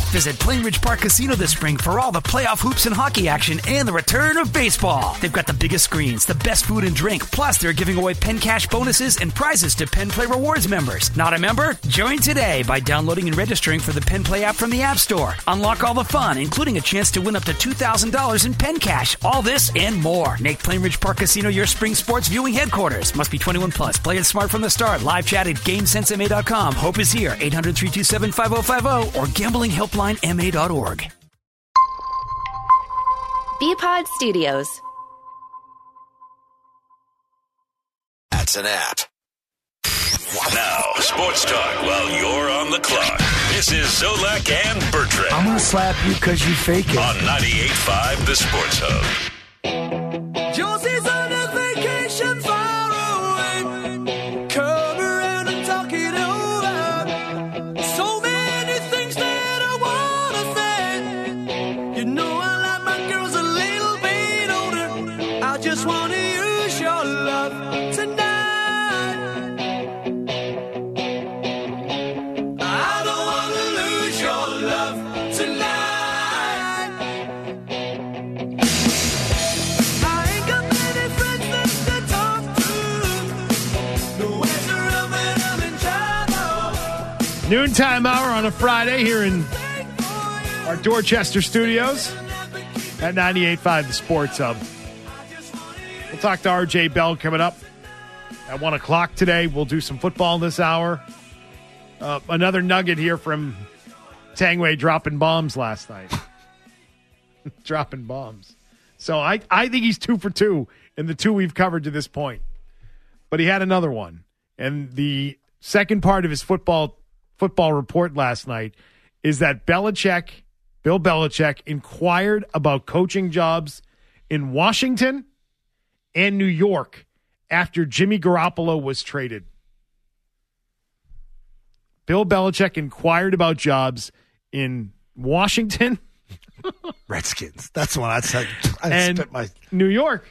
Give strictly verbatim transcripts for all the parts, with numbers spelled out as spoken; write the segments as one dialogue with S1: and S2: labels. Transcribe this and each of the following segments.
S1: Visit Plainridge Park Casino this spring for all the playoff hoops and hockey action and the return of baseball. They've got the biggest screens, the best food and drink, plus they're giving away Penn Cash bonuses and prizes to Penn Play Rewards members. Not a member? Join today by downloading and registering for the Penn Play app from the App Store. Unlock all the fun, including a chance to win up to two thousand dollars in Penn Cash. All this and more. Make Plainridge Park Casino your spring sports viewing headquarters. Must be twenty-one plus. Play it smart from the start. Live chat at game sense m a dot com. Hope is here. eight hundred, three two seven, five oh five oh or gambling helpline m a dot org.
S2: B-Pod Studios.
S3: That's an app.
S4: Now, sports talk while you're on the clock. This is Zolak and Bertrand.
S5: I'm going to slap you because you fake it.
S4: On ninety-eight point five, The Sports Hub.
S6: Josie's on a vacation far away. Come around and talk it over. So many things that I want to say. You know I like my girls a little bit older. I just want to use your love tonight. I don't want to lose your love tonight.
S7: Noontime hour on a Friday here in our Dorchester studios at ninety-eight point five The Sports Hub. We'll talk to R J Bell coming up at one o'clock today. We'll do some football this hour. Uh, another nugget here from Tangway dropping bombs last night. dropping bombs. So I, I think he's two for two in the two we've covered to this point. But he had another one. And the second part of his football football report last night is that Belichick, Bill Belichick, inquired about coaching jobs in Washington and New York after Jimmy Garoppolo was traded. Bill Belichick inquired about jobs in Washington,
S5: Redskins. That's the one I said. I
S7: and
S5: spit my
S7: New York.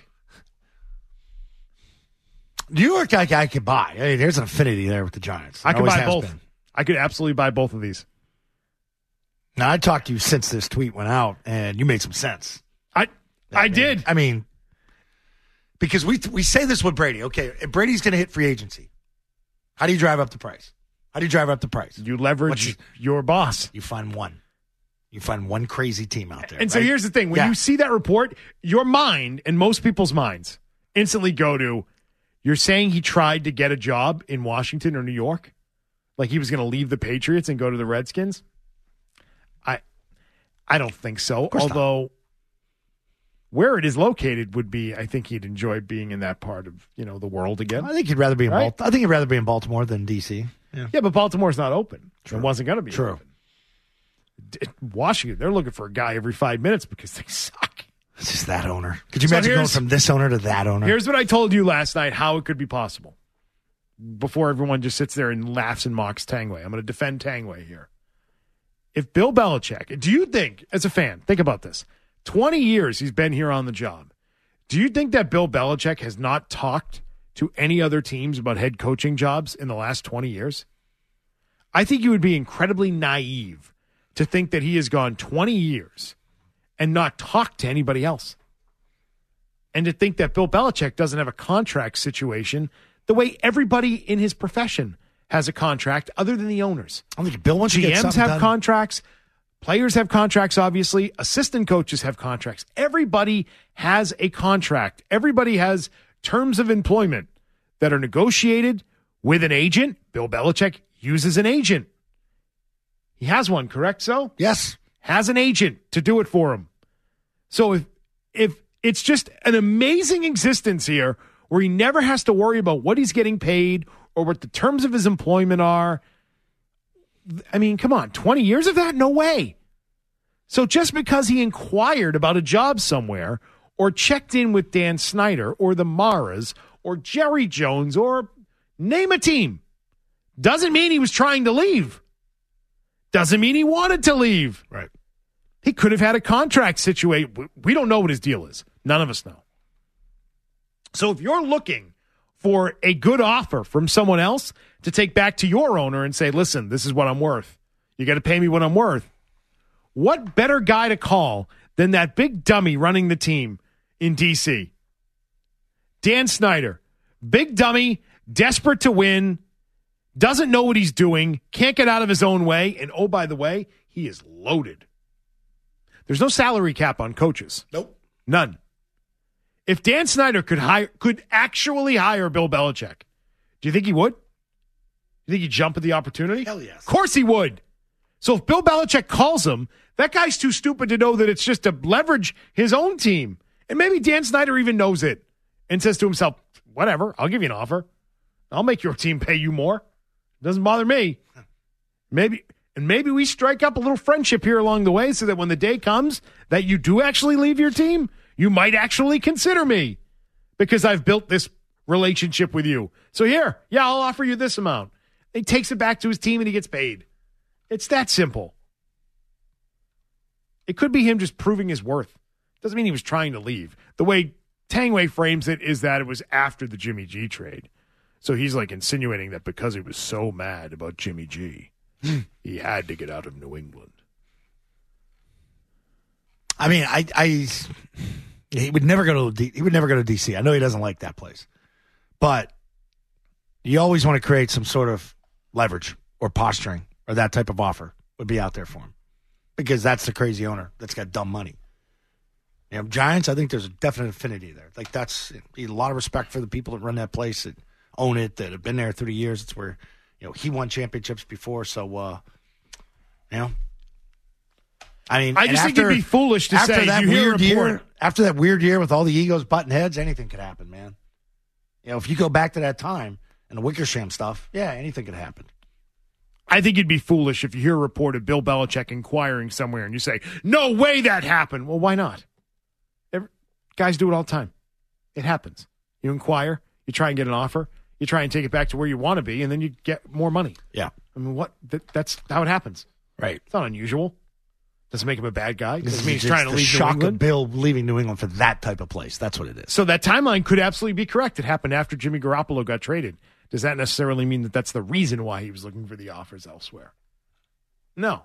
S5: New York, I, I could buy. I mean, there's an affinity there with the Giants.
S7: I
S5: There
S7: could
S5: always
S7: buy
S5: has
S7: both.
S5: been.
S7: I could absolutely buy both of these.
S5: Now, I talked to you since this tweet went out, and you made some sense.
S7: I I,
S5: mean,
S7: did.
S5: I mean, because we we say this with Brady. Okay, if Brady's going to hit free agency, how do you drive up the price? How do you drive up the price?
S7: You leverage
S5: you,
S7: your boss.
S5: You find one. You find one crazy team out there.
S7: And so
S5: right?
S7: here's the thing. When
S5: Yeah.
S7: you see that report, your mind and most people's minds instantly go to, you're saying he tried to get a job in Washington or New York? Like he was going to leave the Patriots and go to the Redskins? I I don't think so. Although not. Where it is located would be, I think he'd enjoy being in that part of, you know, the world again.
S5: I think he'd rather be in
S7: right?
S5: Baltimore. I think he'd rather be in Baltimore than D C. Yeah,
S7: yeah but Baltimore's not open.
S5: True.
S7: It wasn't going to be
S5: True.
S7: open. Washington, they're looking for a guy every five minutes because they suck.
S5: It's just that owner. Could you
S7: So
S5: imagine going
S7: here's-
S5: from this owner to that owner?
S7: Here's what I told you last night, how it could be possible. Before everyone just sits there and laughs and mocks Tangway. I'm going to defend Tangway here. If Bill Belichick, do you think, as a fan, think about this. twenty years he's been here on the job. Do you think that Bill Belichick has not talked to any other teams about head coaching jobs in the last twenty years? I think you would be incredibly naive to think that he has gone twenty years and not talked to anybody else. And to think that Bill Belichick doesn't have a contract situation the way everybody in his profession has a contract other than the owners.
S5: I think Bill wants to
S7: G
S5: get
S7: Ms
S5: something
S7: have
S5: done.
S7: contracts. Players have contracts, obviously. Assistant coaches have contracts. Everybody has a contract. Everybody has terms of employment that are negotiated with an agent. Bill Belichick uses an agent. He has one, correct, so?
S5: Yes.
S7: Has an agent to do it for him. So if if it's just an amazing existence here where he never has to worry about what he's getting paid or what the terms of his employment are. I mean, come on, twenty years of that? No way. So just because he inquired about a job somewhere or checked in with Dan Snyder or the Maras or Jerry Jones or name a team doesn't mean he was trying to leave. Doesn't mean he wanted to leave.
S5: Right.
S7: He could have had a contract situation. We don't know what his deal is. None of us know. So if you're looking for a good offer from someone else to take back to your owner and say, listen, this is what I'm worth. You got to pay me what I'm worth. what better guy to call than that big dummy running the team in D C? Dan Snyder. Big dummy, desperate to win, doesn't know what he's doing, can't get out of his own way, and oh, by the way, he is loaded. There's no salary cap on coaches.
S5: Nope.
S7: None. If Dan Snyder could hire, could actually hire Bill Belichick, do you think he would? You think he'd jump at the opportunity?
S5: Hell yes.
S7: Of course he would. So if Bill Belichick calls him, that guy's too stupid to know that it's just to leverage his own team. And maybe Dan Snyder even knows it and says to himself, whatever, I'll give you an offer. I'll make your team pay you more. Doesn't bother me. Maybe, and maybe we strike up a little friendship here along the way so that when the day comes that you do actually leave your team, you might actually consider me because I've built this relationship with you. So here, yeah, I'll offer you this amount. He takes it back to his team and he gets paid. It's that simple. It could be him just proving his worth. Doesn't mean he was trying to leave. The way Tangway frames it is that it was after the Jimmy G trade. So he's like insinuating that because he was so mad about Jimmy G, he had to get out of New England.
S5: I mean, I, I, he would never go to D, he would never go to D C. I know he doesn't like that place, but you always want to create some sort of leverage or posturing or that type of offer would be out there for him because that's the crazy owner that's got dumb money. You know, Giants, I think there's a definite affinity there. Like that's a lot of respect for the people that run that place, that own it, that have been there through the years. It's where, you know, he won championships before. So, uh, you know, I mean,
S7: I just think
S5: after,
S7: it'd be foolish to
S5: after
S7: say
S5: that
S7: you hear
S5: weird
S7: a
S5: year,
S7: report.
S5: after that weird year with all the egos butting heads, anything could happen, man. You know, if you go back to that time and the Wickersham stuff, yeah, anything could happen.
S7: I think you'd be foolish if you hear a report of Bill Belichick inquiring somewhere and you say, no way that happened. Well, why not? Every, guys do it all the time. It happens. You inquire, you try and get an offer, you try and take it back to where you want to be, and then you get more money.
S5: Yeah.
S7: I mean, what? That, that's how it happens.
S5: Right.
S7: It's not unusual. Doesn't make him a bad guy.
S5: This
S7: Doesn't mean he's
S5: is
S7: trying to
S5: the
S7: leave New
S5: shock
S7: England.
S5: of Bill leaving New England for that type of place. That's what it is.
S7: So that timeline could absolutely be correct. It happened after Jimmy Garoppolo got traded. Does that necessarily mean that that's the reason why he was looking for the offers elsewhere? No.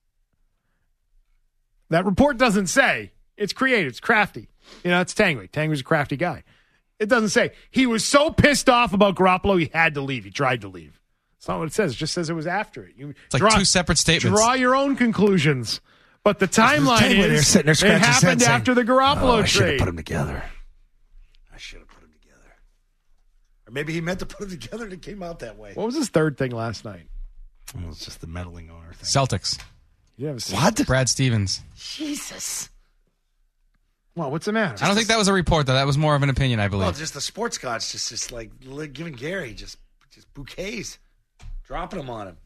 S7: That report doesn't say. It's creative. It's crafty. You know, it's Tangway. Tangway's a crafty guy. It doesn't say he was so pissed off about Garoppolo he had to leave. He tried to leave. That's not what it says. It just says it was after it. You
S8: it's like
S7: draw,
S8: two separate statements.
S7: Draw your own conclusions. But the timeline
S5: Tangway there
S7: is
S5: sitting there
S7: it
S5: scratching his head
S7: happened
S5: saying,
S7: after the Garoppolo
S5: oh, I should have
S7: trade.
S5: put them together. I should have put them together. Or maybe he meant to put them together and it came out that way.
S7: What was his third thing last night?
S5: It was just the meddling owner thing.
S8: Celtics.
S7: Yeah, it was,
S5: What?
S8: Brad Stevens.
S5: Jesus.
S7: well, what's the matter?
S8: I don't think that was a report, though. That was more of an opinion, I believe.
S5: Well, just the sports gods just, just like li- giving Gary just, just bouquets, dropping them on him.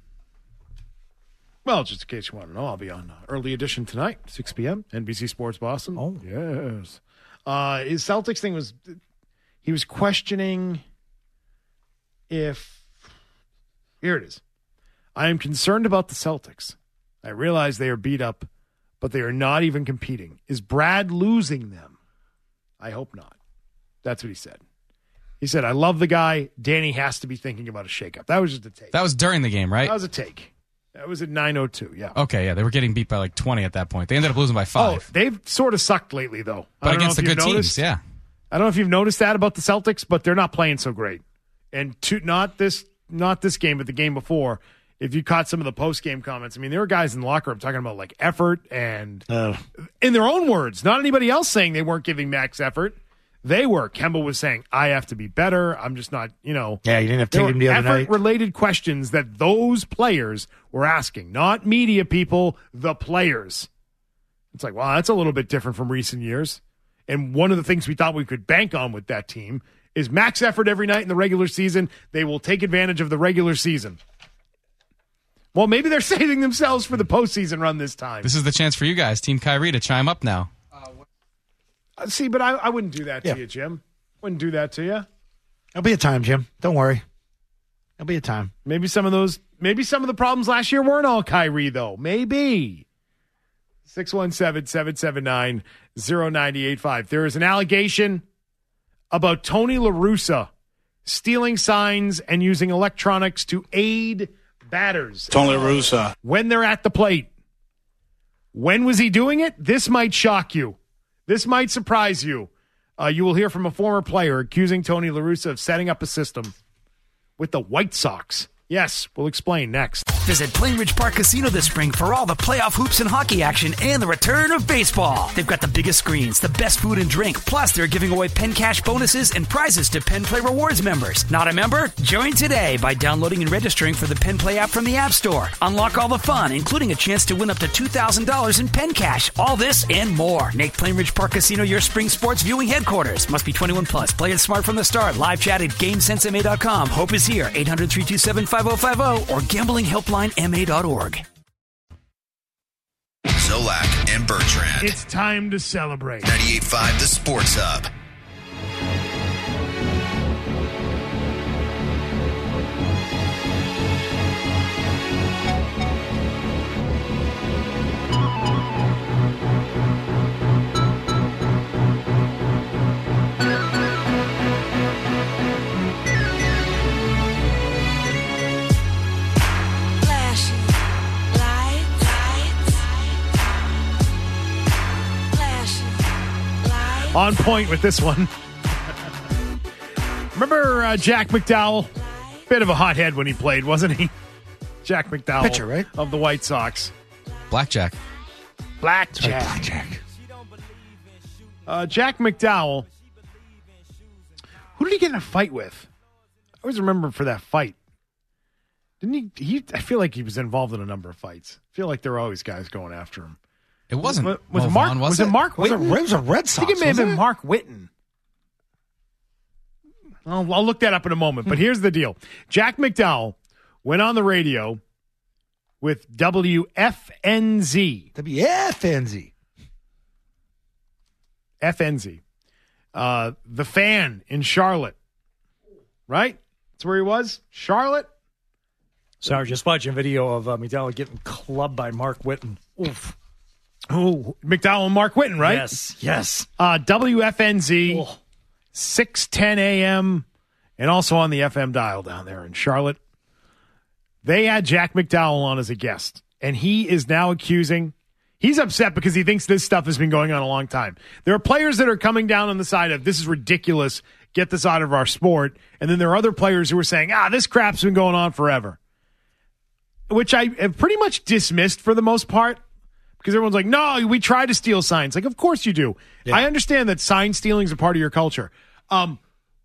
S7: Well, just in case you want to know, I'll be on uh, early edition tonight, six p.m., N B C Sports Boston.
S5: Oh.
S7: Yes. Uh, his Celtics thing was, he was questioning if, here it is. I am concerned about the Celtics. I realize they are beat up, but they are not even competing. Is Brad losing them? I hope not. That's what he said. He said, I love the guy. Danny has to be thinking about a shakeup. That was just a take.
S8: That was during the game, right?
S7: That was a take. That was at nine oh two, yeah.
S8: Okay, yeah. They were getting beat by like twenty at that point. They ended up losing by five.
S7: Oh, they've sort of sucked lately, though. I
S8: but
S7: don't
S8: against
S7: know
S8: the
S7: if
S8: good
S7: you've
S8: teams,
S7: noticed.
S8: yeah.
S7: I don't know if you've noticed that about the Celtics, but they're not playing so great. And to, not this not this game, but the game before, if you caught some of the post-game comments, I mean, there were guys in the locker room talking about, like, effort and,
S5: Uh,
S7: in their own words, not anybody else saying they weren't giving max effort. They were. Kemba was saying, I have to be better. I'm just not, you know.
S5: yeah, you didn't have
S7: There
S5: Tatum
S7: were
S5: the other night.
S7: effort-related questions that those players were asking, not media people, the players. It's like, wow, that's a little bit different from recent years. And one of the things we thought we could bank on with that team is max effort every night in the regular season. They will take advantage of the regular season. Well, maybe they're saving themselves for the postseason run this time.
S8: This is the chance for you guys, Team Kyrie, to chime up now.
S7: Uh, See, but I, I wouldn't do that to
S5: Yeah.
S7: you, Jim. Wouldn't do that to you.
S5: There'll be a time, Jim. Don't worry. There'll be a time.
S7: Maybe some of those, maybe some of the problems last year weren't all Kyrie, though. Maybe. six one seven, seven seven nine, zero nine eight five. There is an allegation about Tony La Russa stealing signs and using electronics to aid batters
S9: Tony La Russa.
S7: when they're at the plate. When was he doing it? This might shock you. This might surprise you. Uh, you will hear from a former player accusing Tony La Russa of setting up a system with the White Sox. Yes, we'll explain next.
S1: Visit Plainridge Park Casino this spring for all the playoff hoops and hockey action and the return of baseball. They've got the biggest screens, the best food and drink, plus they're giving away Penn Cash bonuses and prizes to Penn Play Rewards members. Not a member? Join today by downloading and registering for the Penn Play app from the App Store. Unlock all the fun, including a chance to win up to two thousand dollars in Penn Cash. All this and more. Make Plainridge Park Casino your spring sports viewing headquarters. Must be twenty-one plus. Play it smart from the start. Live chat at game sense m a dot com. Hope is here. eight hundred, three two seven, five oh five oh or gambling helpline m a dot org.
S3: Zolak and Bertrand.
S7: It's time to celebrate.
S3: ninety-eight point five The Sports Hub.
S7: On point with this one. Remember uh, Jack McDowell? Bit of a hothead when he played, wasn't he? Jack McDowell.
S5: Pitcher, right?
S7: Of the White Sox.
S8: Blackjack.
S7: Blackjack.
S5: Blackjack.
S7: Uh, Jack McDowell. Who did he get in a fight with? I always remember him for that fight. Didn't he, he? I feel like he was involved in a number of fights. I feel like there were always guys going after him.
S8: It wasn't.
S7: Was, was,
S8: Mo
S7: it Mark?
S8: Vaughn,
S7: was,
S8: was
S7: it
S8: it?
S7: Mark?
S5: Was it,
S7: Whitten?
S5: it was a Red
S7: I
S5: Sox.
S7: think it may have been
S5: wasn't it?
S7: Mark Whitten. I'll, I'll look that up in a moment. But here's the deal: Jack McDowell went on the radio with W F N Z.
S5: W F N Z.
S7: F N Z. Uh, the Fan in Charlotte. Right? That's where he was? Charlotte?
S9: Sorry, just watching video of uh, McDowell getting clubbed by Mark Whitten. Oof.
S7: Oh, McDowell and Mark Whitten, right?
S9: Yes, yes.
S7: Uh, W F N Z,
S9: Oh.
S7: six ten a.m., and also on the F M dial down there in Charlotte. They had Jack McDowell on as a guest, and he is now accusing. He's upset because he thinks this stuff has been going on a long time. There are players that are coming down on the side of, this is ridiculous, get this out of our sport. And then there are other players who are saying, ah, this crap's been going on forever. Which I have pretty much dismissed for the most part. Because everyone's like, no, we try to steal signs. Like, of course you do. Yeah. I understand that sign stealing is a part of your culture. Um,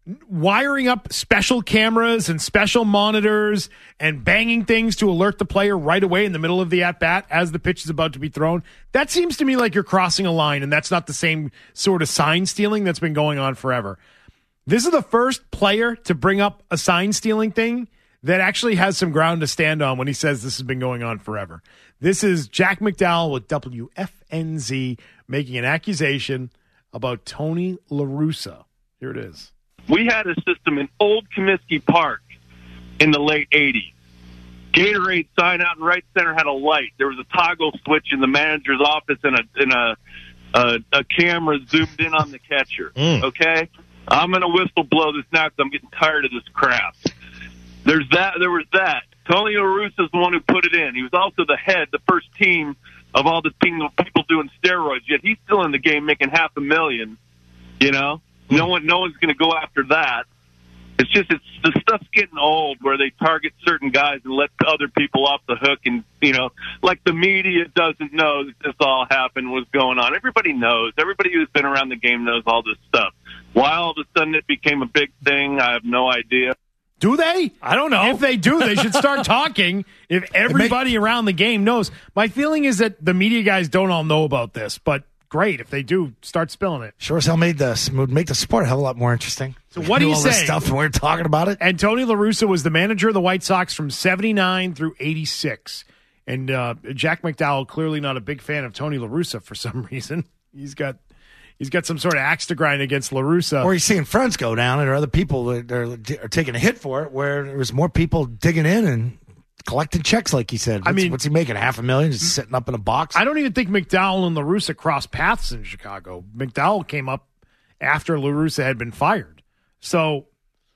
S7: wiring up special cameras and special monitors and banging things to alert the player right away in the middle of the at-bat as the pitch is about to be thrown, that seems to me like you're crossing a line, and that's not the same sort of sign stealing that's been going on forever. This is the first player to bring up a sign stealing thing that actually has some ground to stand on when he says this has been going on forever. This is Jack McDowell with W F N Z making an accusation about Tony La Russa. Here it is.
S10: We had a system in Old Comiskey Park in the late eighties. Gatorade sign out in right center had a light. There was a toggle switch in the manager's office and a and a a, a camera zoomed in on the catcher. Mm. Okay? I'm going to whistle blow this now because I'm getting tired of this crap. There's that. There was that. Tony La Russa is the one who put it in. He was also the head, the first team of all the people doing steroids. Yet he's still in the game making half a million. You know, no one, no one's going to go after that. It's just it's the stuff's getting old where they target certain guys and let other people off the hook, and you know, like the media doesn't know that this all happened, was going on. Everybody knows. Everybody who's been around the game knows all this stuff. Why all of a sudden it became a big thing, I have no idea.
S7: Do they?
S9: I don't know.
S7: If they do, they should start talking. If everybody around the game knows. My feeling is that the media guys don't all know about this, but great. If they do, start spilling it.
S5: Sure as hell made the, would make the sport a hell of a lot more interesting.
S7: So what do you
S5: all this
S7: say?
S5: Stuff and we're talking about it.
S7: And Tony La Russa was the manager of the White Sox from seventy-nine through eighty-six. And uh, Jack McDowell, clearly not a big fan of Tony La Russa for some reason. He's got... He's got some sort of axe to grind against La Russa.
S5: Or he's seeing friends go down, and there are other people that are, are taking a hit for it, where there was more people digging in and collecting checks, like he said. What's,
S7: I mean,
S5: what's he making? Half a million just sitting up in a box?
S7: I don't even think McDowell and La Russa crossed paths in Chicago. McDowell came up after La Russa had been fired. So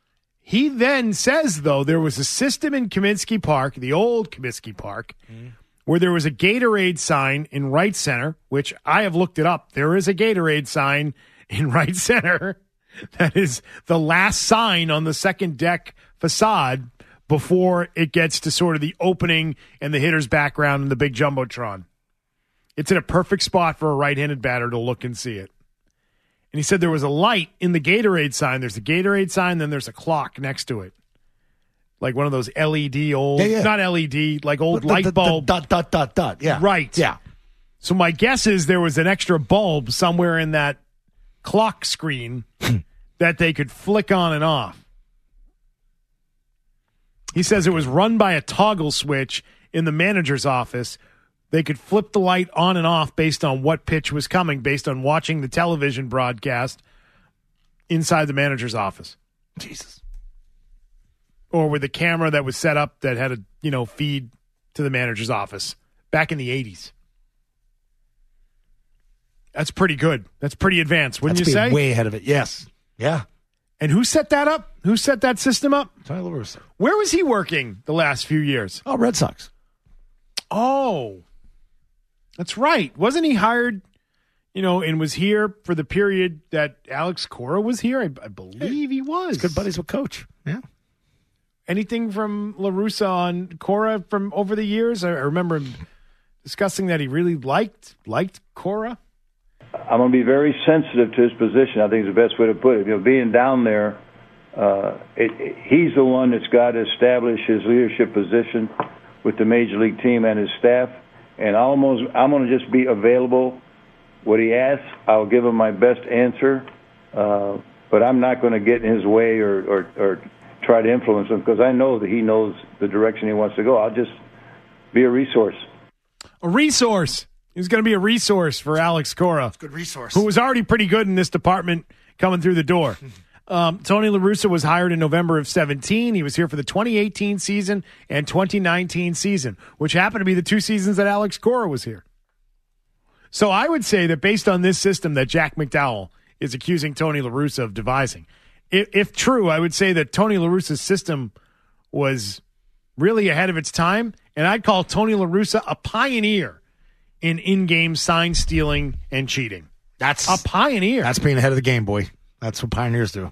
S7: he then says, though, there was a system in Comiskey Park, the old Comiskey Park, mm. where there was a Gatorade sign in right center, which I have looked it up. There is a Gatorade sign in right center. That is the last sign on the second deck facade before it gets to sort of the opening and the hitter's background and the big Jumbotron. It's in a perfect spot for a right-handed batter to look and see it. And he said there was a light in the Gatorade sign. There's a Gatorade sign, then there's a clock next to it. Like one of those L E D old,
S5: Yeah, yeah.
S7: not L E D, like old
S5: The-
S7: light
S5: the- the
S7: bulb.
S5: dot, dot, dot, dot. Yeah.
S7: Right.
S5: Yeah.
S7: So my guess is there was an extra bulb somewhere in that clock screen that they could flick on and off. He says it was run by a toggle switch in the manager's office. They could flip the light on and off based on what pitch was coming, based on watching the television broadcast inside the manager's office.
S5: Jesus.
S7: Or with a camera that was set up that had a, you know, feed to the manager's office back in the eighties. That's pretty good. That's pretty advanced, wouldn't
S5: That's
S7: you
S5: being
S7: say?
S5: way ahead of it. Yes. Yeah.
S7: And who set that up? Who set that system up?
S5: Tony La Russa.
S7: Where was he working the last few years?
S5: Oh, Red Sox.
S7: Oh, that's right. Wasn't he hired, you know, and was here for the period that Alex Cora was here? I, I believe he was.
S5: Good buddies with Coach. Yeah.
S7: Anything from La Russa on Cora from over the years? I, I remember him discussing that he really liked liked Cora.
S11: I'm going to be very sensitive to his position. I think is the best way to put it. You know, being down there, uh, it, it, he's the one that's got to establish his leadership position with the major league team and his staff. And I'll almost, I'm going to just be available. What he asks, I'll give him my best answer. Uh, but I'm not going to get in his way or, or, or try to influence him because I know that he knows the direction he wants to go. I'll just be a resource.
S7: A resource. He's going to be a resource for Alex Cora.
S5: Good resource.
S7: Who was already pretty good in this department coming through the door. Um, Tony La Russa was hired in November of seventeen. He was here for the twenty eighteen season and twenty nineteen season, which happened to be the two seasons that Alex Cora was here. So I would say that based on this system that Jack McDowell is accusing Tony La Russa of devising, if, if true, I would say that Tony La Russa's system was really ahead of its time, and I'd call Tony La Russa a pioneer in in-game sign stealing and cheating.
S5: That's
S7: a pioneer.
S5: That's being ahead of the game, boy. That's what pioneers do.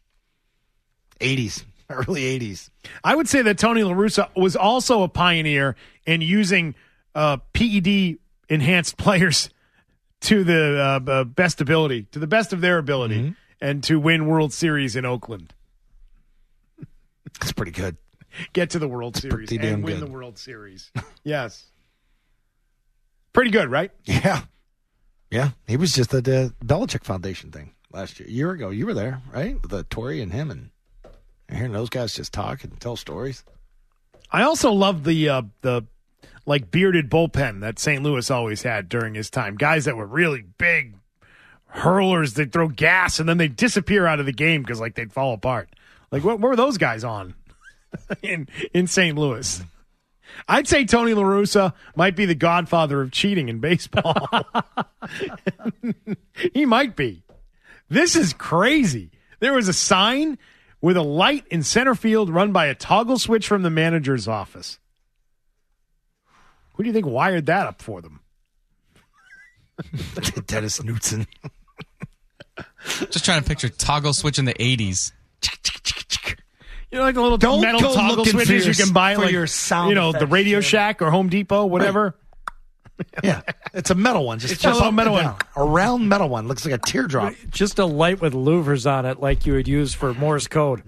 S5: eighties, early eighties.
S7: I would say that Tony La Russa was also a pioneer in using uh, P E D enhanced players to the uh, uh, best ability, to the best of their ability, mm-hmm. and to win World Series in Oakland.
S5: That's pretty good.
S7: Get to the World
S5: That's
S7: Series
S5: pretty damn
S7: and win
S5: good.
S7: the World Series. Yes. Pretty good, right?
S5: Yeah. Yeah. He was just at the Belichick Foundation thing last year, a year ago. You were there, right? With the Tory and him and hearing those guys just talk and tell stories.
S7: I also love the uh, the like bearded bullpen that Saint Louis always had during his time. Guys that were really big hurlers that throw gas and then they disappear out of the game because like they'd fall apart. Like what, what were those guys on in in Saint Louis? I'd say Tony La Russa might be the godfather of cheating in baseball. He might be. This is crazy. There was a sign with a light in center field run by a toggle switch from the manager's office. Who do you think wired that up for them?
S5: Dennis Knutson.
S8: Just trying to picture toggle switch in the eighties.
S7: You know, like the little
S5: Don't
S7: metal
S5: go
S7: toggle
S5: looking for
S7: switches
S5: your-
S7: you can buy,
S5: for
S7: like
S5: your sound
S7: you know, the
S5: effects,
S7: Radio
S5: yeah.
S7: Shack or Home Depot, whatever.
S5: Yeah. It's a metal one. Just
S7: It's just a
S5: up
S7: metal
S5: and
S7: one.
S5: down. A round metal one. Looks like a teardrop.
S9: Just a light with louvers on it, like you would use for Morse code.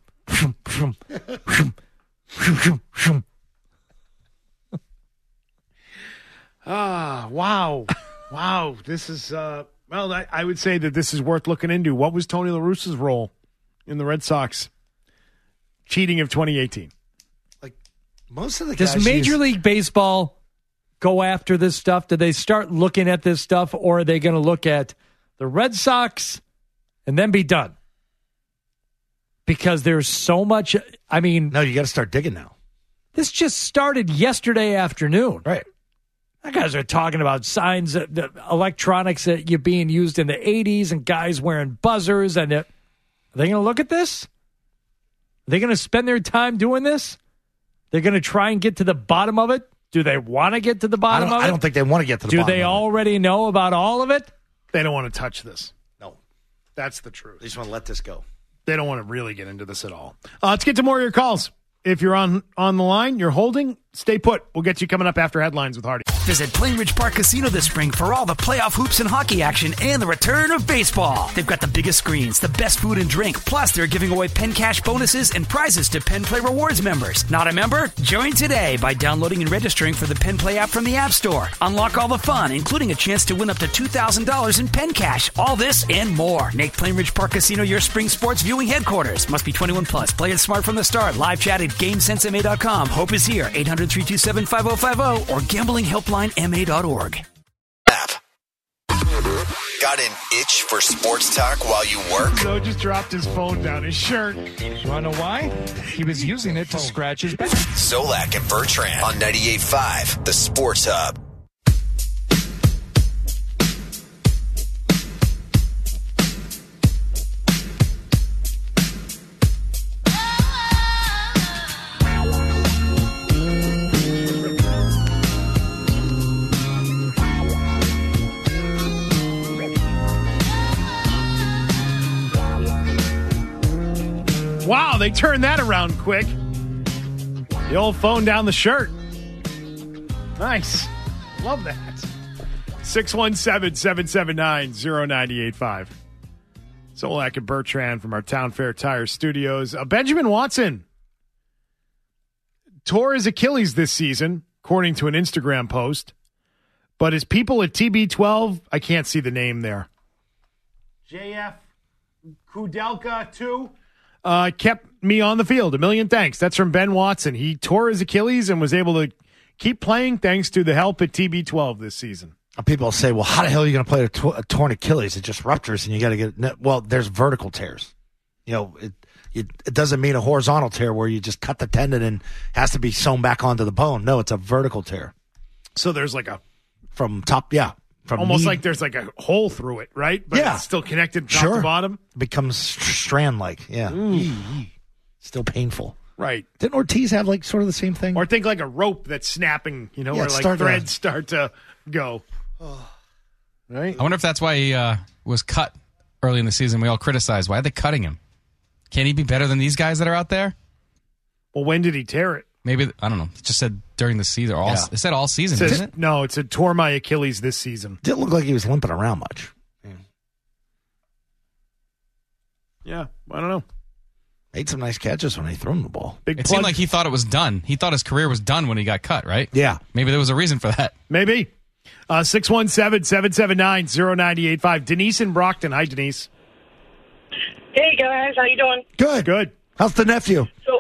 S7: Ah, wow. Wow. This is, uh, well, I, I would say that this is worth looking into. What was Tony La Russa's role in the Red Sox cheating of twenty eighteen?
S5: Most of the
S9: Does
S5: guys
S9: Major
S5: use-
S9: League Baseball go after this stuff? Do they start looking at this stuff, or are they going to look at the Red Sox and then be done? Because there's so much. I mean,
S5: No, you got to start digging now.
S9: this just started yesterday afternoon.
S5: Right.
S9: That guys are talking about signs, that, the electronics that you being used in the eighties, and guys wearing buzzers. And it, are they going to look at this? Are they going to spend their time doing this? They're going to try and get to the bottom of it Do they want to get to the
S5: I
S9: bottom
S5: don't,
S9: of it?
S5: I don't think they want to get to the
S9: Do
S5: bottom
S9: they
S5: of
S9: already know about all of it?
S7: They don't want to touch this.
S5: No.
S7: That's the truth.
S5: They just want to let this go.
S7: They don't want to really get into this at all. Uh, let's get to more of your calls. If you're on, on the line, you're holding, stay put. We'll get you coming up after headlines with Hardy.
S1: Visit Plainridge Park Casino this spring for all the playoff hoops and hockey action and the return of baseball. They've got the biggest screens, the best food and drink, plus they're giving away Penn Cash bonuses and prizes to Penn Play Rewards members. Not a member? Join today by downloading and registering for the Penn Play app from the App Store. Unlock all the fun, including a chance to win up to two thousand dollars in Penn Cash. All this and more. Make Plainridge Park Casino your spring sports viewing headquarters. Must be twenty-one plus. Play it smart from the start. Live chat at game sense m a dot com. Hope is here. eight hundred, three two seven, five oh five oh or gambling helpline m a dot org.
S3: App. Got an itch for sports talk while you work?
S7: So just dropped his phone down his shirt.
S12: You want to know why? He was using it to scratch his back.
S3: Zolak and Bertrand on ninety-eight point five, The Sports Hub.
S7: Wow, they turned that around quick. The old phone down the shirt. Nice. Love that. six one seven, seven seven nine, zero nine eight five. Zolak and Bertrand from our Town Fair Tire Studios. Uh, Benjamin Watson tore his Achilles this season, according to an Instagram post. But his people at T B twelve, I can't see the name there. J F Kudelka two. Uh, kept me on the field. A million thanks. That's from Ben Watson. He tore his Achilles and was able to keep playing thanks to the help at T B twelve this season.
S5: People say, well, how the hell are you going to play a, tw- a torn Achilles? It just ruptures and you got to get it. Well, there's vertical tears. You know, it, it it doesn't mean a horizontal tear where you just cut the tendon and has to be sewn back onto the bone. No, it's a vertical tear.
S7: So there's like a...
S5: From top, yeah. From
S7: almost
S5: knee,
S7: like there's like a hole through it, right? But
S5: Yeah.
S7: it's still connected top
S5: Sure.
S7: to bottom.
S5: It becomes strand-like, yeah. Eee. Still painful.
S7: Right.
S5: Didn't Ortiz have like sort of the same thing?
S7: Or think like a rope that's snapping, you know,
S5: Yeah,
S7: where
S5: it's
S7: like
S5: starting to-
S7: threads start to go. Right?
S8: I wonder if that's why he uh, was cut early in the season. We all criticized. Why are they cutting him? Can he be better than these guys that are out there?
S7: Well, when did he tear it?
S8: Maybe, I don't know. It just said during the season. Or all,
S5: Yeah.
S8: It said all season,
S7: It says-
S8: didn't it?
S7: No, it said tore my Achilles this season.
S5: Didn't look like he was limping around much.
S7: Yeah, I don't know.
S5: Made some nice catches when he threw him the ball.
S7: Big
S8: It
S7: plug.
S8: seemed like he thought it was done. He thought his career was done when he got cut, right?
S5: Yeah.
S8: Maybe there was a reason for that.
S7: Maybe. Uh, six one seven, seven seven nine, zero nine eight five. Denise in Brockton. Hi, Denise.
S13: Hey guys, how you doing?
S5: Good.
S7: Good.
S5: How's the nephew?
S13: So,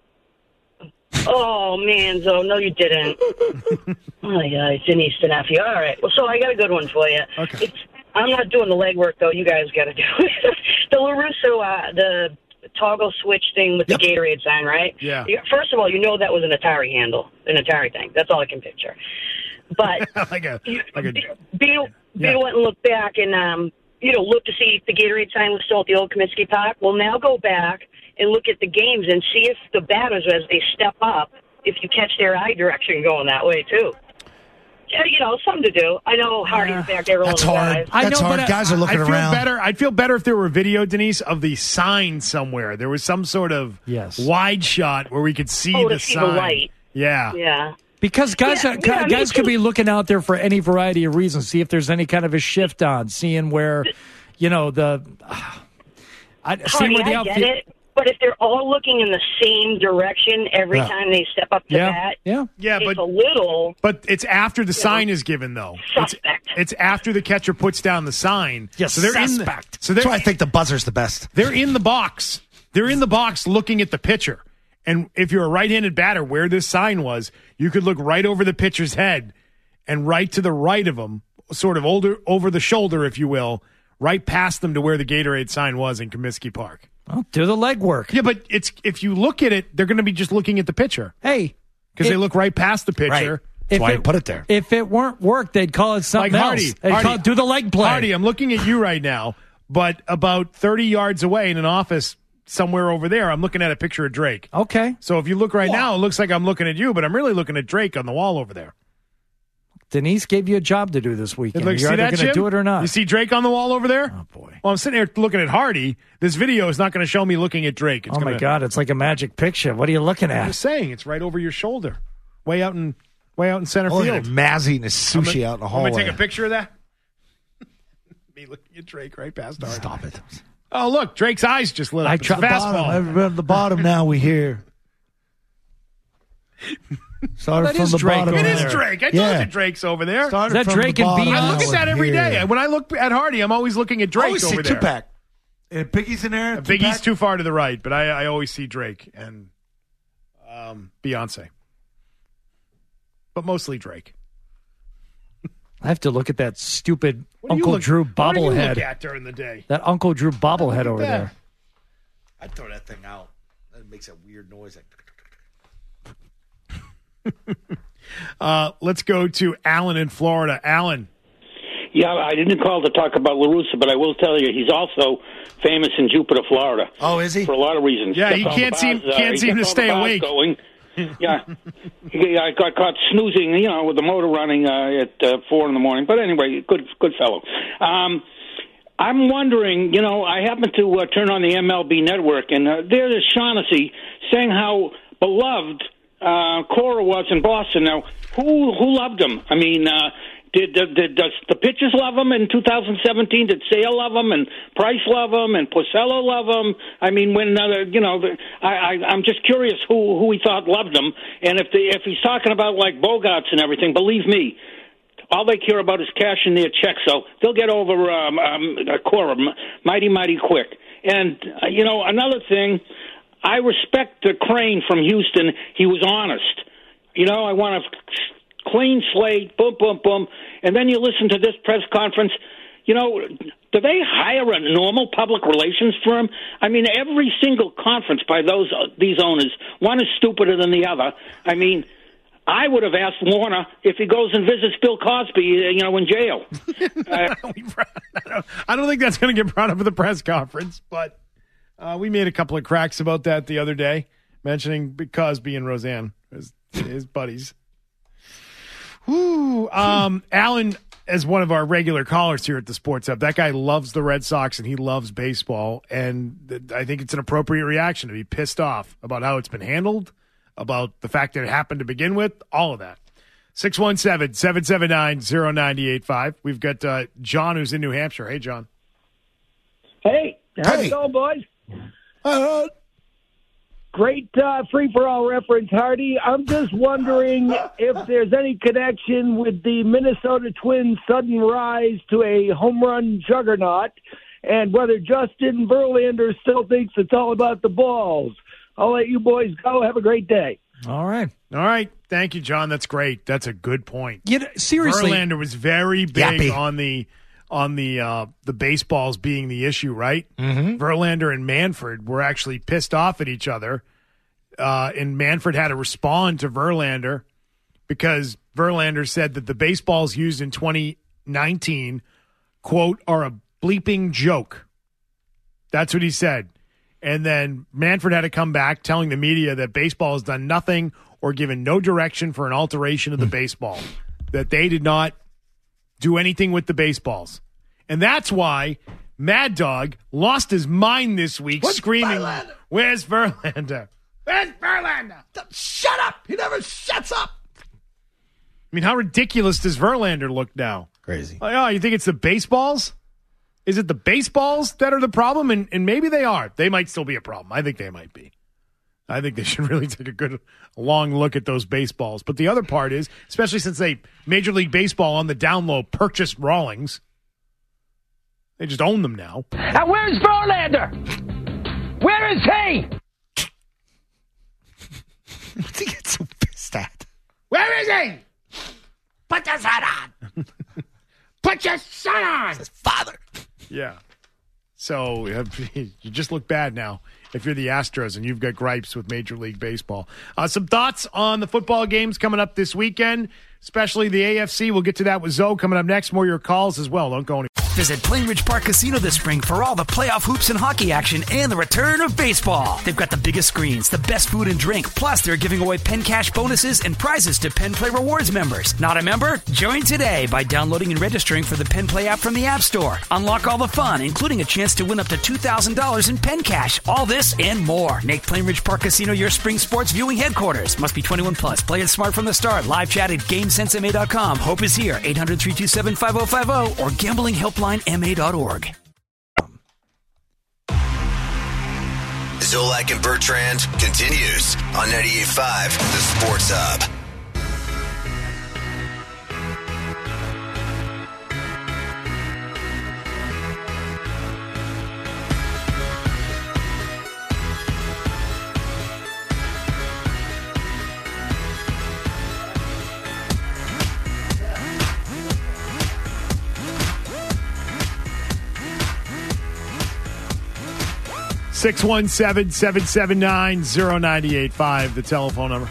S13: oh man, Zo, no, you didn't. Oh my God, Denise the nephew. All right, well, so I got a good one for you.
S7: Okay.
S13: It's, I'm not doing the legwork though. You guys got to do it. The LaRusso, uh, the toggle switch thing with
S5: Yep.
S13: the Gatorade sign, right?
S7: Yeah.
S13: You- First of all, you know that was an Atari handle, an Atari thing. That's all I can picture. But
S7: like a, like a,
S13: Beal,
S7: Yeah.
S13: Beal went and looked back and, um, you know, looked to see if the Gatorade sign was still at the old Comiskey Park. Well, now go back and look at the games and see if the batters, as they step up, if you catch their eye direction going that way, too. Yeah, you know, something to do. I know Hardy's back there rolling
S5: That's
S13: his
S5: hard.
S13: eyes.
S9: I
S5: That's
S9: know,
S5: hard.
S9: but I-
S5: Guys are looking
S7: I'd feel
S5: around.
S7: better. I'd feel better if there were video, Denise, of the sign somewhere. There was some sort of
S9: Yes.
S7: wide shot where we could see
S13: Oh,
S7: the
S13: to see
S7: sign.
S13: the light.
S7: Yeah.
S13: Yeah.
S9: Because guys,
S13: Yeah,
S9: are,
S13: yeah, me
S9: guys could
S13: too.
S9: be looking out there for any variety of reasons. See if there's any kind of a shift on. Seeing where, you know, the. I see
S13: Hardy,
S9: where the
S13: I get
S9: outfield.
S13: it. But if they're all looking in the same direction every
S5: Yeah.
S13: time they step up to
S9: Yeah,
S13: bat,
S9: yeah.
S7: Yeah,
S13: it's
S7: but
S13: a little
S7: but it's after the sign is given, though. It's,
S13: suspect.
S7: it's after the catcher puts down the sign.
S9: Yes,
S7: so they're in the,
S9: suspect.
S7: so they're
S5: That's why I think the buzzer's the best.
S7: they're in the box. They're in the box looking at the pitcher. And if you're a right-handed batter, where this sign was, you could look right over the pitcher's head and right to the right of him, sort of older, over the shoulder, if you will, right past them to where the Gatorade sign was in Comiskey Park.
S9: Well, do the legwork.
S7: Yeah, but it's if you look at it, they're going to be just looking at the pitcher
S9: Hey,
S7: because
S9: it-
S7: they look right past the pitcher.
S5: Right. That's why I put it there.
S9: If it weren't work, they'd call it something
S7: Like Hardy,
S9: else. They'd
S7: Hardy,
S9: call it do the leg play.
S7: Hardy, I'm looking at you right now, but about thirty yards away in an office somewhere over there, I'm looking at a picture of Drake.
S9: Okay.
S7: So if you look right now, it looks like I'm looking at you, but I'm really looking at Drake on the wall over there.
S9: Denise gave you a job to do this weekend.
S7: Look,
S9: You're
S7: see
S9: either
S7: that,
S9: going to
S7: Jim?
S9: do it or not.
S7: You see Drake on the wall over there?
S9: Oh, boy.
S7: Well, I'm sitting here looking at Hardy. This video is not going to show me looking at Drake. It's
S9: oh,
S7: gonna,
S9: my God. It's like a magic picture. What are you looking
S7: I'm
S9: at?
S7: just saying, it's right over your shoulder, way out in way out in center
S5: Oh,
S7: field.
S5: Mazzy and his sushi
S7: gonna,
S5: out in the
S7: I'm
S5: hallway.
S7: going to take a picture of that. Me looking at Drake right past Hardy.
S5: Stop it.
S7: Oh, look, Drake's eyes just lit up.
S9: I
S7: It's
S9: try-
S7: a
S5: The bottom,
S7: fastball.
S5: everybody at the bottom now we hear. Started
S9: That
S5: from
S9: is
S5: the
S9: Drake
S5: bottom.
S9: over
S7: It is
S9: there.
S7: Drake. I told
S5: Yeah.
S7: you Drake's over there.
S5: Started
S9: Is that
S5: from
S9: Drake
S5: the
S9: and
S5: bottom
S9: Bean?
S7: I
S5: now
S7: look at
S5: we're
S7: that every
S5: here.
S7: day. When I look at Hardy, I'm always looking at
S5: I
S7: Drake
S5: always
S7: over
S5: see
S7: there.
S5: two-pack. And Biggie's in there.
S7: Biggie's
S5: two-pack.
S7: too far to the right, but I, I always see Drake and um, Beyonce. But mostly Drake.
S9: I have to look at that stupid
S7: What do you
S9: Uncle
S7: look-
S9: Drew
S7: What do you look
S9: bobblehead.
S7: at during the day?
S9: That Uncle Drew bobblehead over
S7: that.
S9: there.
S5: I'd throw that thing out. That makes a weird noise. Like...
S7: Uh, let's go to Alan in Florida. Alan.
S14: Yeah, I didn't call to talk about La Russa, but I will tell you he's also famous in Jupiter, Florida.
S5: Oh, is he?
S14: For a lot of reasons.
S7: Yeah,
S14: Kept
S7: he
S14: all the
S7: can't
S14: bars,
S7: seem-
S14: uh,
S7: can't
S14: he
S7: seem
S14: kept
S7: to
S14: all
S7: stay
S14: the bars
S7: awake.
S14: Going. Yeah, he, I got caught snoozing, you know, with the motor running uh, at uh, four in the morning. But anyway, good, good fellow. Um, I'm wondering, you know, I happened to uh, turn on the M L B network, and uh, there's Shaughnessy saying how beloved uh, Cora was in Boston. Now, who who loved him? I mean, uh, did, did, did does the pitchers love him in two thousand seventeen? Did Sale love him, and Price love him, and Porcello love him? I mean, when uh, you know, the, I, I I'm just curious who who he thought loved him, and if the if he's talking about like Bogarts and everything, believe me. All they care about is cashing their checks, so they'll get over um, um, Cora mighty, mighty quick. And, uh, you know, another thing, I respect the Crane from Houston. He was honest. You know, I want a clean slate, boom, boom, boom. And then you listen to this press conference. You know, do they hire a normal public relations firm? I mean, every single conference by those uh, these owners, one is stupider than the other. I mean... I would have asked Warner if he goes and visits Bill Cosby, you know, in jail. Uh,
S7: I don't think that's going to get brought up at the press conference, but uh, we made a couple of cracks about that the other day, mentioning Cosby and Roseanne as his buddies. Woo. Um, Alan, as one of our regular callers here at the Sports Hub, that guy loves the Red Sox and he loves baseball, and th- I think it's an appropriate reaction to be pissed off about how it's been handled, about the fact that it happened to begin with, all of that. six one seven, seven seven nine, zero nine eight five. We've got uh, John who's in New Hampshire. Hey, John.
S15: Hey, how's
S5: Hey.
S15: it going, boys?
S5: Uh,
S15: Great uh, free-for-all reference, Hardy. I'm just wondering if there's any connection with the Minnesota Twins' sudden rise to a home run juggernaut and whether Justin Verlander still thinks it's all about the balls. I'll let you boys go. Have a great day.
S9: All right.
S7: All right. Thank you, John. That's great. That's a good point.
S9: You know, seriously.
S7: Verlander was very big
S5: Yappy.
S7: on the on the uh, the baseballs being the issue, right?
S5: Mm-hmm.
S7: Verlander and Manfred were actually pissed off at each other, uh, and Manfred had to respond to Verlander because Verlander said that the baseballs used in twenty nineteen, quote, are a bleeping joke. That's what he said. And then Manfred had to come back telling the media that baseball has done nothing or given no direction for an alteration of the baseball, that they did not do anything with the baseballs. And that's why Mad Dog lost his mind this week
S5: Where's
S7: screaming,
S5: Verlander?
S7: Where's Verlander? Where's Verlander?
S5: Shut up! He never shuts up.
S7: I mean, how ridiculous does Verlander look now?
S5: Crazy.
S7: Like, oh, you think it's the baseballs? Is it the baseballs that are the problem? And, and maybe they are. They might still be a problem. I think they might be. I think they should really take a good, long look at those baseballs. But the other part is, especially since they, Major League Baseball on the down low purchased Rawlings, they just own them now.
S15: And where's Verlander? Where is he?
S5: What's he get so pissed at?
S7: Where is he?
S5: Put your son on.
S7: Put your son on.
S5: His father.
S7: Yeah. So uh, you just look bad now if you're the Astros and you've got gripes with Major League Baseball. Uh, some thoughts on the football games coming up this weekend, especially the A F C. We'll get to that with Zoe coming up next. More of your calls as well. Don't go anywhere.
S1: Visit Plainridge Park Casino this spring for all the playoff hoops and hockey action and the return of baseball. They've got the biggest screens, the best food and drink, plus they're giving away Penn Cash bonuses and prizes to Penn Play Rewards members. Not a member? Join today by downloading and registering for the Penn Play app from the App Store. Unlock all the fun, including a chance to win up to two thousand dollars in Penn Cash. All this and more. Make Plainridge Park Casino your spring sports viewing headquarters. Must be twenty-one plus. Play it smart from the start. Live chat at game sense m a dot com. Hope is here. eight hundred, three two seven, five oh five oh or gambling helpline m a dot org.
S3: Zolak and Bertrand continues on ninety-eight point five, The Sports Hub.
S7: six one seven, seven seven nine, zero nine eight five, the telephone number.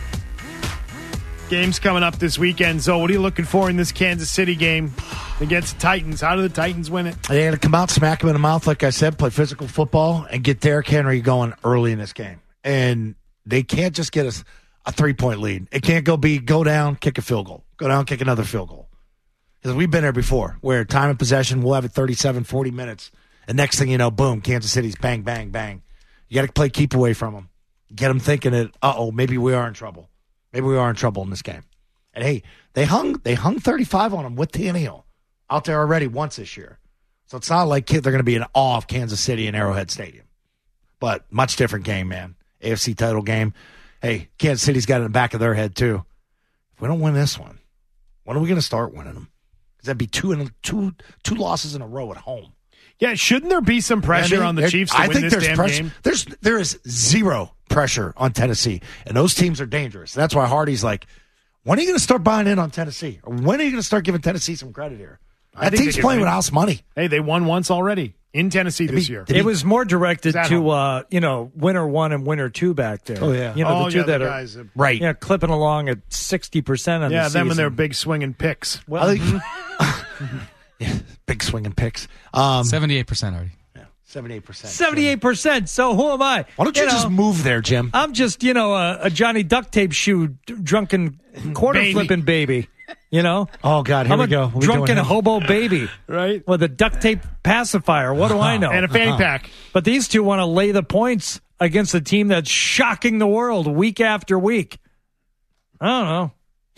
S7: Games coming up this weekend. So what are you looking for in this Kansas City game against the Titans? How do the Titans win it?
S5: They're going to come out, smack him in the mouth, like I said, play physical football, and get Derrick Henry going early in this game. And they can't just get us a three-point lead. It can't go be go down, kick a field goal. Go down, kick another field goal. Because we've been there before, where time of possession, we'll have it thirty-seven, forty minutes. And next thing you know, boom, Kansas City's bang, bang, bang. You got to play keep away from them. Get them thinking that, uh-oh, maybe we are in trouble. Maybe we are in trouble in this game. And, hey, they hung they hung thirty-five on them with Tannehill out there already once this year. So it's not like they're going to be in awe of Kansas City and Arrowhead Stadium. But much different game, man. A F C title game. Hey, Kansas City's got it in the back of their head, too. If we don't win this one, when are we going to start winning them? Because that'd be two, in, two, two losses in a row at home.
S7: Yeah, shouldn't there be some pressure
S5: I mean,
S7: on the Chiefs to
S5: I
S7: win
S5: think
S7: this
S5: there's
S7: damn
S5: pressure.
S7: game?
S5: There's there is zero pressure on Tennessee, and those teams are dangerous. That's why Hardy's like, when are you going to start buying in on Tennessee? Or when are you going to start giving Tennessee some credit here?
S7: I
S5: That
S7: think
S5: team's
S7: they
S5: playing
S7: can
S5: with
S7: win.
S5: house money.
S7: Hey, they won once already in Tennessee this
S5: he-
S7: year.
S5: did
S9: It was more directed
S7: Is that
S9: to, uh, you know, winner one and winner two back there.
S5: Oh, yeah.
S9: You know,
S7: Oh,
S9: the two
S7: yeah, the
S9: that
S7: guys
S9: are
S7: that-
S5: Right.
S9: yeah, clipping along at sixty percent on
S7: Yeah,
S9: the
S7: them and
S9: season.
S7: their big swinging picks.
S9: Well,
S5: I think, yeah, big swinging picks. Um,
S8: seventy-eight percent already.
S5: seventy-eight percent.
S9: seventy-eight percent. So who am I?
S5: Why don't you,
S9: know,
S5: just move there, Jim?
S9: I'm just, you know, a, a Johnny Duct Tape shoe d- drunken quarter
S7: Baby.
S9: flipping baby. You know?
S5: Oh, God, here
S9: I'm
S5: we
S9: a
S5: go. What we
S9: drunken
S5: doing now?
S9: hobo baby.
S7: Right.
S9: With a duct tape pacifier. What do I know?
S7: And a fanny pack.
S9: But these two want to lay the points against a team that's shocking the world week after week. I don't know.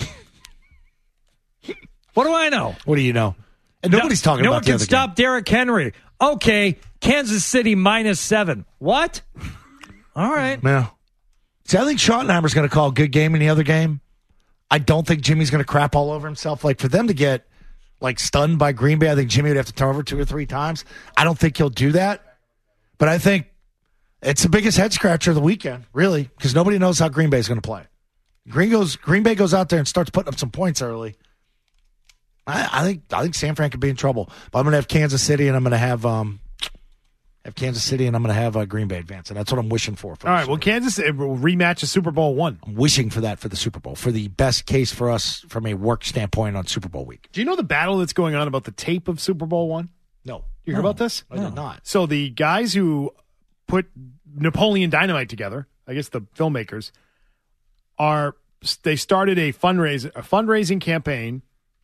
S9: What do I know?
S5: What do you know? And nobody's
S9: no,
S5: talking
S9: no
S5: about
S9: one
S5: the
S9: can
S5: other
S9: stop
S5: game.
S9: Derrick Henry. Okay, Kansas City minus seven. What? All right.
S5: Yeah. See, I think Schottenheimer's going to call a good game in the other game. I don't think Jimmy's going to crap all over himself. Like, for them to get, like, stunned by Green Bay, I think Jimmy would have to turn over two or three times. I don't think he'll do that. But I think it's the biggest head-scratcher of the weekend, really, because nobody knows how Green Bay's going to play. Green, goes, Green Bay goes out there and starts putting up some points early. I, I think I think San Fran could be in trouble. But I'm going to have Kansas City, and I'm going to have um, have Kansas City, and I'm going to have uh, Green Bay advance. And that's what I'm wishing for. for
S7: All
S5: the
S7: right, well,
S5: Super Bowl.
S7: Kansas uh, will rematch a Super Bowl one.
S5: I'm wishing for that for the Super Bowl, for the best case for us from a work standpoint on Super Bowl week.
S7: Do you know the battle that's going on about the tape of Super Bowl one?
S5: No.
S7: You hear
S5: No,
S7: about this?
S5: I did not.
S7: So the guys who put Napoleon Dynamite together, I guess the filmmakers, are they started a fundraise a fundraising campaign,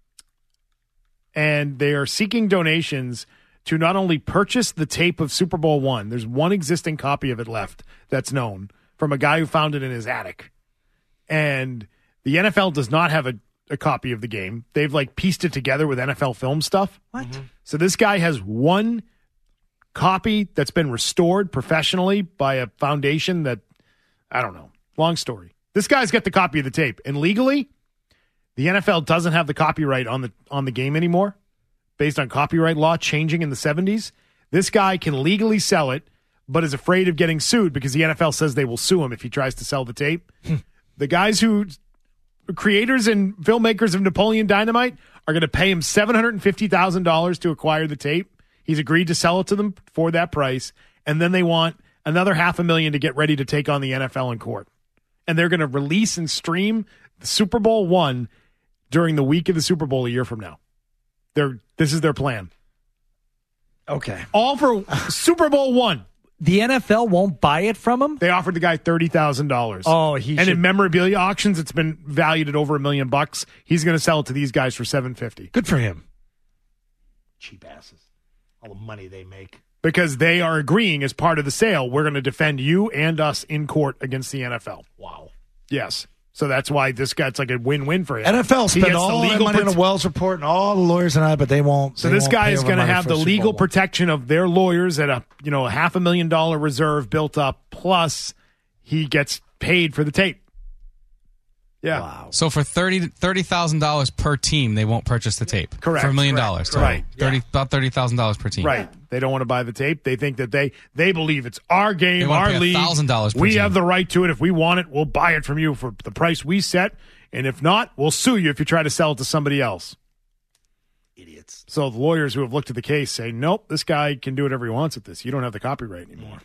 S7: and they are seeking donations to not only purchase the tape of Super Bowl one. There's one existing copy of it left that's known from a guy who found it in his attic, and the N F L does not have a, a copy of the game. They've like pieced it together with N F L film stuff.
S9: What?
S7: So this guy has one copy that's been restored professionally by a foundation that, I don't know. Long story. This guy's got the copy of the tape. And legally, the N F L doesn't have the copyright on the on the game anymore, based on copyright law changing in the seventies. This guy can legally sell it, but is afraid of getting sued because the N F L says they will sue him if he tries to sell the tape. The guys who, creators and filmmakers of Napoleon Dynamite, are going to pay him seven hundred fifty thousand dollars to acquire the tape. He's agreed to sell it to them for that price, and then they want another half a million to get ready to take on the N F L in court. And they're going to release and stream the Super Bowl one during the week of the Super Bowl a year from now. They're, this is their plan.
S9: Okay.
S7: All for Super Bowl one.
S9: The N F L won't buy it from him?
S7: They offered the guy thirty thousand dollars.
S9: Oh, he
S7: And
S9: should-
S7: in memorabilia auctions, it's been valued at over a million bucks. He's going to sell it to these guys for seven hundred fifty dollars.
S5: Good for him. Cheap asses. All the money they make.
S7: Because they are agreeing as part of the sale, we're going to defend you and us in court against the N F L.
S5: Wow.
S7: Yes. So that's why this guy, it's like a win-win for him.
S5: N F L
S7: He
S5: spent
S7: gets the
S5: all their
S7: legal
S5: money on
S7: prote-
S5: the Wells report and all the lawyers and I, but they won't.
S7: So
S5: they
S7: this
S5: won't
S7: guy
S5: pay
S7: is
S5: over
S7: going to
S5: money
S7: have
S5: for
S7: the
S5: a Super
S7: legal
S5: Bowl.
S7: protection of their lawyers at a you know a half a million dollar reserve built up. Plus, he gets paid for the tape. Yeah.
S9: Wow.
S8: So for thirty thirty thousand dollars per team, they won't purchase the tape.
S7: Correct.
S8: For a million
S7: Correct.
S8: dollars. So
S7: Right.
S8: thirty
S7: Yeah.
S8: about thirty thousand dollars per team.
S7: Right. They don't want to buy the tape. They think that they they believe it's our
S8: They
S7: game,
S8: wanna
S7: our
S8: pay
S7: league.
S8: one thousand dollars per
S7: We
S8: team.
S7: have the right to it. If we want it, we'll buy it from you for the price we set. And if not, we'll sue you if you try to sell it to somebody else.
S5: Idiots.
S7: So the lawyers who have looked at the case say, nope, this guy can do whatever he wants with this. You don't have the copyright anymore.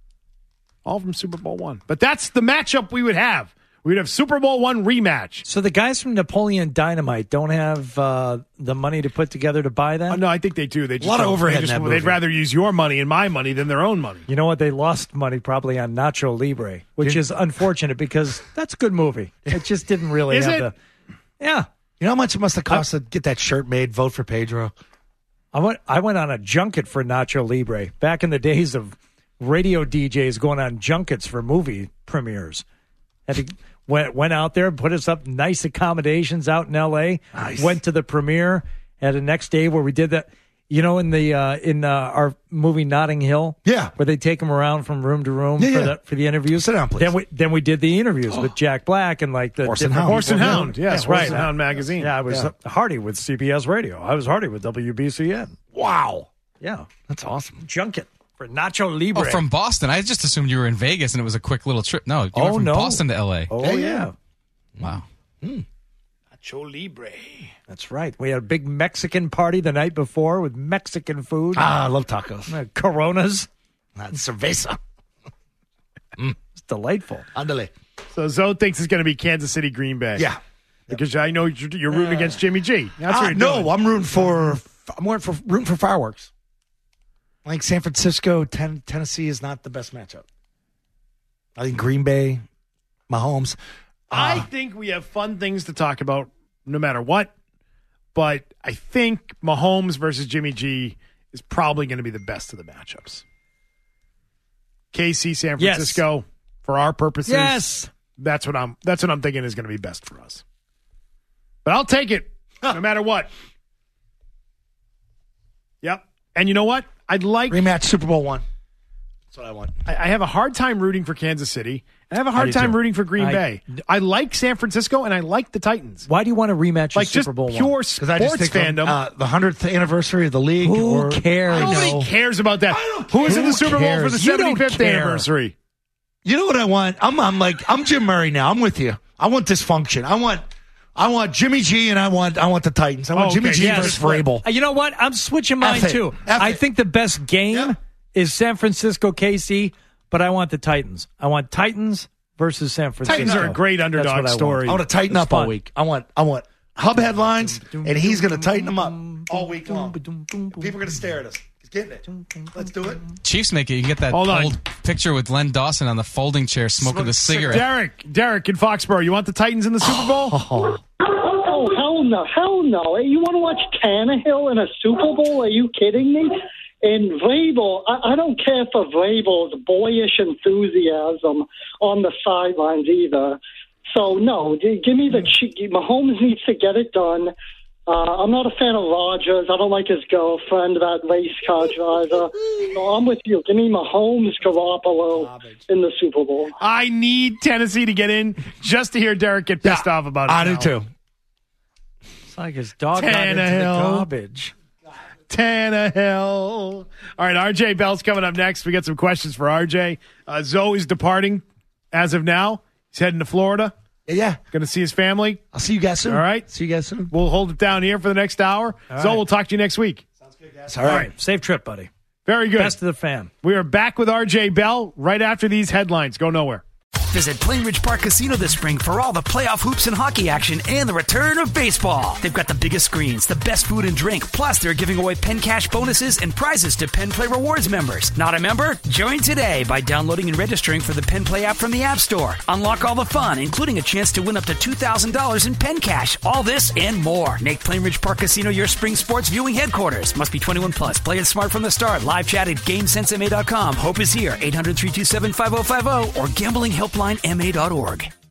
S7: All from Super Bowl one. But that's the matchup we would have. We'd have Super Bowl one rematch.
S9: So the guys from Napoleon Dynamite don't have uh, the money to put together to buy that?
S7: Uh, no, I think they do. They just
S5: lot of
S7: don't-
S5: overhead
S7: they
S5: in
S7: just-
S5: that
S7: They'd
S5: movie.
S7: rather use your money and my money than their own money.
S9: You know what? They lost money probably on Nacho Libre, which is unfortunate because that's a good movie. It just didn't really
S7: Is
S9: have
S7: it?
S9: the. Yeah.
S5: You know how much it must have cost to get that shirt made? Vote for Pedro.
S9: I went I went on a junket for Nacho Libre back in the days of radio D Js going on junkets for movie premieres. Had to, went went out there, put us up nice accommodations out in L A.
S5: Nice.
S9: Went to the premiere. Had the next day where we did that. You know, in the uh, in uh, our movie Notting Hill,
S5: Yeah.
S9: where they take them around from room to room
S5: Yeah,
S9: for
S5: yeah.
S9: the for the interviews.
S5: Sit down, please.
S9: Then we then we did the interviews with Jack Black and like the
S5: Horse and
S9: different
S5: Hound.
S7: Horse and
S9: people.
S7: Hound. Yes,
S9: Yeah,
S7: Horse
S9: right.
S7: and Hound magazine.
S9: Yeah, I was
S5: Yeah.
S9: Hardy with C B S Radio. I was Hardy with W B C N.
S5: Wow.
S9: Yeah,
S5: That's awesome.
S9: junket for Nacho Libre.
S8: Oh, from Boston. I just assumed you were in Vegas and it was a quick little trip. No, you
S9: Oh,
S8: went from
S9: no.
S8: Boston to L A.
S9: Oh
S5: Yeah,
S9: yeah.
S5: yeah.
S8: Wow.
S5: Nacho Libre.
S9: That's right. We had a big Mexican party the night before with Mexican food,
S5: Ah, I love tacos.
S9: Uh, Coronas.
S5: That's cerveza.
S9: It's delightful.
S5: Andale.
S7: So Zoe thinks it's going to be Kansas City, Green Bay.
S5: Yeah.
S7: Because I know you're, you're rooting against Jimmy G. That's what
S5: Ah,
S7: you're
S5: no,
S7: doing.
S5: I'm rooting for. I'm rooting for rooting for fireworks. I think San Francisco, ten, Tennessee is not the best matchup. I think Green Bay, Mahomes.
S7: I
S5: Uh,
S7: think we have fun things to talk about no matter what. But I think Mahomes versus Jimmy G is probably going to be the best of the matchups. K C, San
S9: Yes.
S7: Francisco, for our purposes.
S9: Yes.
S7: That's what I'm that's what I'm thinking is going to be best for us. But I'll take it no matter what. Yep. And you know what? I'd like
S5: rematch Super Bowl one. That's what I want.
S7: I, I have a hard time rooting for Kansas City. And I have a
S5: I
S7: hard
S5: do
S7: time
S5: too.
S7: rooting for Green
S9: I-
S7: Bay. I like San Francisco and I like the Titans.
S9: Why do you want to rematch
S7: Like
S9: a
S7: just
S9: Super Bowl
S7: pure
S9: one?
S5: Because I just
S7: sports
S5: think of,
S7: fandom.
S5: uh, the hundredth anniversary of the league.
S9: Who
S5: or,
S9: cares?
S7: Nobody
S5: know.
S7: cares about that. Who is in
S9: Who
S7: the Super Bowl for
S9: cares?
S7: the
S9: You don't
S7: seventy-fifth
S9: care.
S7: anniversary?
S5: You know what I want? I'm, I'm like I'm Jim Murray now. I'm with you. I want dysfunction. I want I want Jimmy G and I want I want the Titans. I want
S7: Oh,
S5: Jimmy
S7: okay.
S5: G
S7: Yes.
S5: versus Vrabel.
S9: Uh, You know what? I'm switching mine
S5: F it.
S9: too.
S5: F
S9: I
S5: it.
S9: think the best game
S5: Yeah.
S9: is San Francisco K C, but I want the Titans. I want Titans versus San Francisco.
S7: Titans are a great
S9: That's
S7: underdog
S9: what I want.
S7: story.
S5: I want to tighten
S9: It's
S5: up all
S9: fun.
S5: week. I want I want hub headlines, and he's going to tighten them up all week long. People are going to stare at us. He's getting it. Let's do it.
S8: Chiefs make it. You can get that
S7: Hold on.
S8: old picture with Len Dawson on the folding chair smoking the cigarette.
S7: Derek, Derek in Foxborough, you want the Titans in the Super Bowl?
S16: Oh, hell no. Hell no. Hey, you want to watch Tannehill in a Super Bowl? Are you kidding me? And Vrabel, I, I don't care for Vrabel's boyish enthusiasm on the sidelines either. So, no, g- give me the – Mahomes needs to get it done. Uh, I'm not a fan of Rodgers. I don't like his girlfriend, that race car driver. So I'm with you. Give me Mahomes, Garoppolo in the Super Bowl.
S7: I need Tennessee to get in just to hear Derek get pissed off about it.
S5: I do
S7: now.
S5: too.
S9: It's like his dog got into the
S7: Tannehill.
S9: garbage.
S7: Tannehill. All right, R J Bell's coming up next. We got some questions for R J. Uh, Zoe's departing as of now. He's heading to Florida.
S5: Yeah.
S7: Going to see his family.
S5: I'll see you guys soon.
S7: All right.
S5: See you guys soon.
S7: We'll hold it down here for the next hour.
S9: All
S7: Zoe,
S9: right.
S7: we'll talk to you next week.
S5: All right.
S9: Safe trip, buddy.
S7: Very good.
S9: Best of the fam.
S7: We are back with R J Bell right after these headlines. Go nowhere.
S1: Visit Plain Ridge Park Casino this spring for all the playoff hoops and hockey action and the return of baseball. They've got the biggest screens, the best food and drink, plus they're giving away Penn Cash bonuses and prizes to Penn Play Rewards members. Not a member? Join today by downloading and registering for the Penn Play app from the App Store. Unlock all the fun, including a chance to win up to two thousand dollars in Penn Cash. All this and more. Make Plain Ridge Park Casino your spring sports viewing headquarters. Must be twenty-one plus. Play it smart from the start. Live chat at game sense m a dot com. Hope is here. eight hundred, three two seven, five oh five oh or gambling helpline m a dot org.